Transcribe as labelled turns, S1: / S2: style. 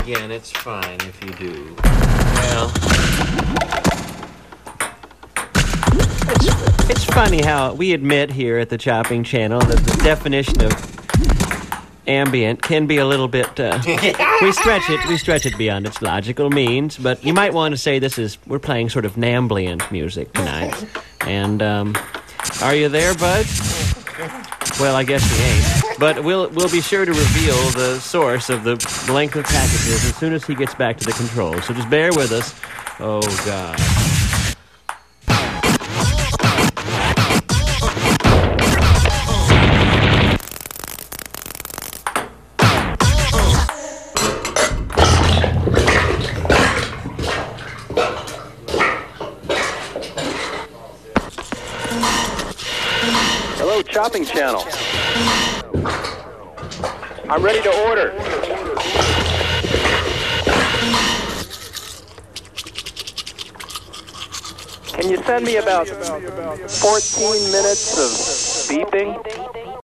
S1: again, it's fine if you do. Well, it's funny how we admit here at the Chopping Channel that the definition of ambient can be a little bit, we stretch it beyond its logical means, but you might want to say we're playing sort of namblient music tonight. And, are you there, Bud? Well, I guess he ain't. But we'll be sure to reveal the source of the length of packages as soon as he gets back to the controls. So just bear with us. Oh, God.
S2: Hello, Chopping Channel. I'm ready to order. Can you send me about 14 minutes of beeping?